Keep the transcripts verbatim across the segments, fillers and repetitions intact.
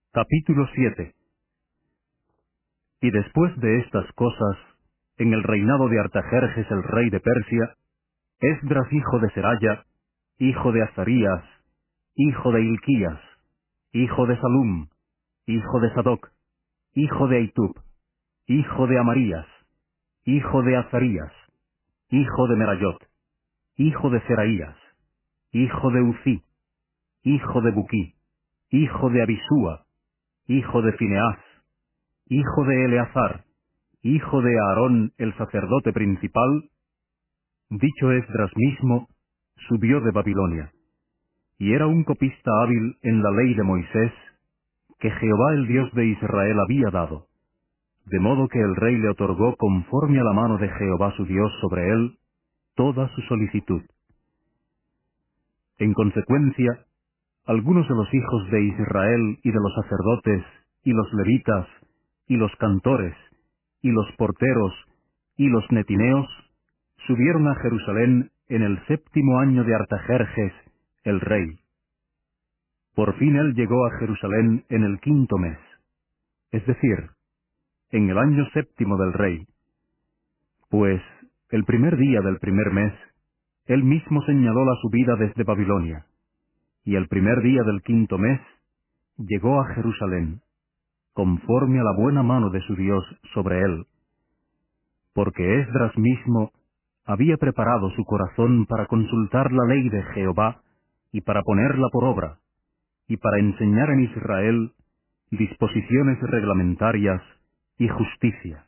Capítulo siete. Y después de estas cosas, en el reinado de Artajerjes el rey de Persia, Esdras hijo de Seraya, hijo de Azarías, hijo de Hilquías, hijo de Salum, hijo de Sadoc, hijo de Aitub, hijo de Amarías, hijo de Azarías, hijo de Merayot, hijo de Seraías, hijo de Uzi, hijo de Buquí, hijo de Abisúa, hijo de Fineás, hijo de Eleazar, hijo de Aarón el sacerdote principal, dicho Esdras mismo, subió de Babilonia, y era un copista hábil en la ley de Moisés, que Jehová el Dios de Israel había dado, de modo que el rey le otorgó conforme a la mano de Jehová su Dios sobre él toda su solicitud. En consecuencia, algunos de los hijos de Israel y de los sacerdotes, y los levitas, y los cantores, y los porteros, y los netineos, subieron a Jerusalén en el séptimo año de Artajerjes, el rey. Por fin él llegó a Jerusalén en el quinto mes, es decir, en el año séptimo del rey. Pues, el primer día del primer mes, él mismo señaló la subida desde Babilonia, y el primer día del quinto mes, llegó a Jerusalén, conforme a la buena mano de su Dios sobre él, porque Esdras mismo había preparado su corazón para consultar la ley de Jehová y para ponerla por obra, y para enseñar en Israel disposiciones reglamentarias y justicia.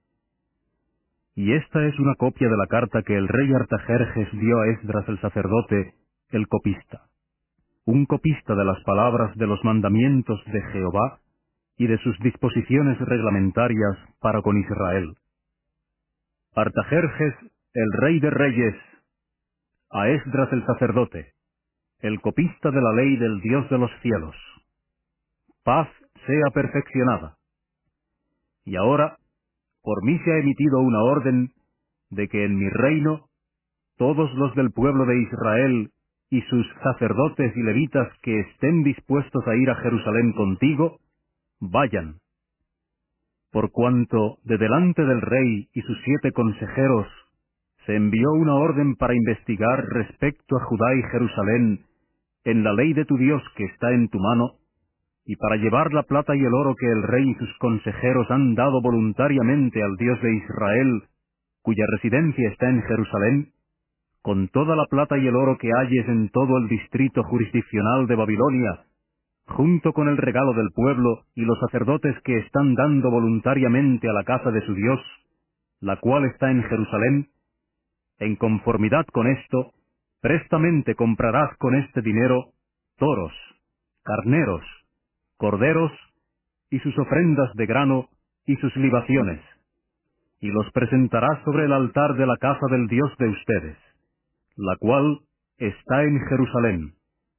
Y esta es una copia de la carta que el rey Artajerjes dio a Esdras el sacerdote, el copista, un copista de las palabras de los mandamientos de Jehová y de sus disposiciones reglamentarias para con Israel. Artajerjes, el rey de reyes, a Esdras el sacerdote, el copista de la ley del Dios de los cielos. Paz sea perfeccionada. Y ahora, por mí se ha emitido una orden de que en mi reino todos los del pueblo de Israel y sus sacerdotes y levitas que estén dispuestos a ir a Jerusalén contigo, vayan. Por cuanto de delante del rey y sus siete consejeros se envió una orden para investigar respecto a Judá y Jerusalén en la ley de tu Dios que está en tu mano, y para llevar la plata y el oro que el rey y sus consejeros han dado voluntariamente al Dios de Israel, cuya residencia está en Jerusalén, con toda la plata y el oro que halles en todo el distrito jurisdiccional de Babilonia, junto con el regalo del pueblo y los sacerdotes que están dando voluntariamente a la casa de su Dios, la cual está en Jerusalén, en conformidad con esto, prestamente comprarás con este dinero toros, carneros, corderos, y sus ofrendas de grano y sus libaciones, y los presentarás sobre el altar de la casa del Dios de ustedes, la cual está en Jerusalén.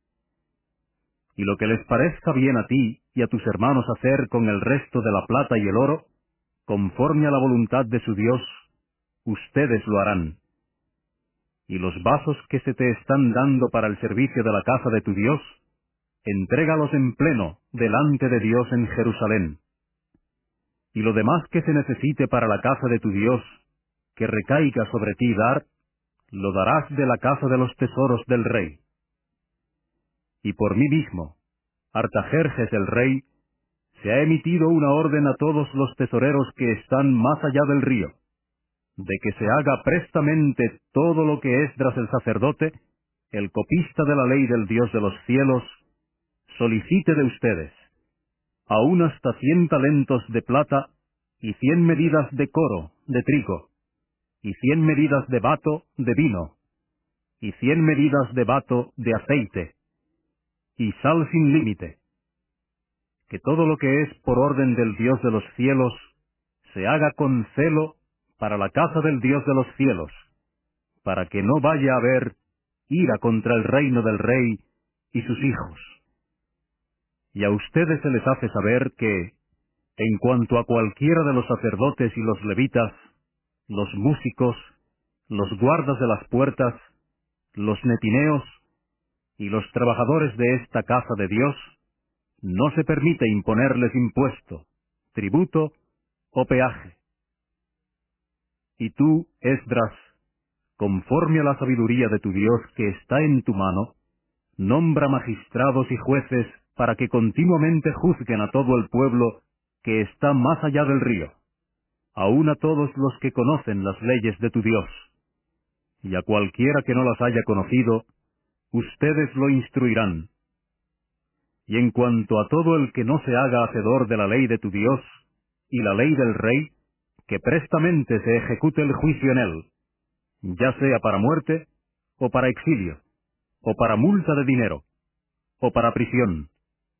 Y lo que les parezca bien a ti y a tus hermanos hacer con el resto de la plata y el oro, conforme a la voluntad de su Dios, ustedes lo harán. Y los vasos que se te están dando para el servicio de la casa de tu Dios, entrégalos en pleno delante de Dios en Jerusalén. Y lo demás que se necesite para la casa de tu Dios, que recaiga sobre ti dar, lo darás de la casa de los tesoros del rey. Y por mí mismo, Artajerjes el rey, se ha emitido una orden a todos los tesoreros que están más allá del río, de que se haga prestamente todo lo que Esdras el sacerdote, el copista de la ley del Dios de los cielos, solicite de ustedes, aún hasta cien talentos de plata y cien medidas de coro, de trigo, y cien medidas de bato, de vino, y cien medidas de bato, de aceite, y sal sin límite. Que todo lo que es por orden del Dios de los cielos se haga con celo para la casa del Dios de los cielos, para que no vaya a haber ira contra el reino del rey y sus hijos. Y a ustedes se les hace saber que, en cuanto a cualquiera de los sacerdotes y los levitas, los músicos, los guardas de las puertas, los netineos y los trabajadores de esta casa de Dios, no se permite imponerles impuesto, tributo o peaje. Y tú, Esdras, conforme a la sabiduría de tu Dios que está en tu mano, nombra magistrados y jueces para que continuamente juzguen a todo el pueblo que está más allá del río, aun a todos los que conocen las leyes de tu Dios. Y a cualquiera que no las haya conocido, ustedes lo instruirán. Y en cuanto a todo el que no se haga hacedor de la ley de tu Dios y la ley del rey, que prestamente se ejecute el juicio en él, ya sea para muerte, o para exilio, o para multa de dinero, o para prisión.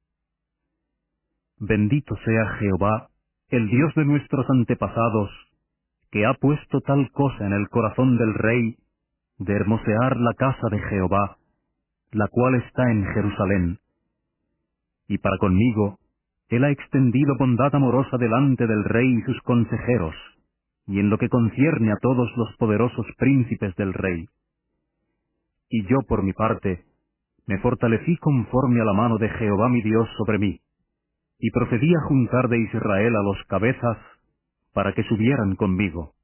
Bendito sea Jehová, el Dios de nuestros antepasados, que ha puesto tal cosa en el corazón del rey, de hermosear la casa de Jehová, la cual está en Jerusalén. Y para conmigo, él ha extendido bondad amorosa delante del rey y sus consejeros, y en lo que concierne a todos los poderosos príncipes del rey. Y yo, por mi parte, me fortalecí conforme a la mano de Jehová mi Dios sobre mí, y procedí a juntar de Israel a los cabezas, para que subieran conmigo.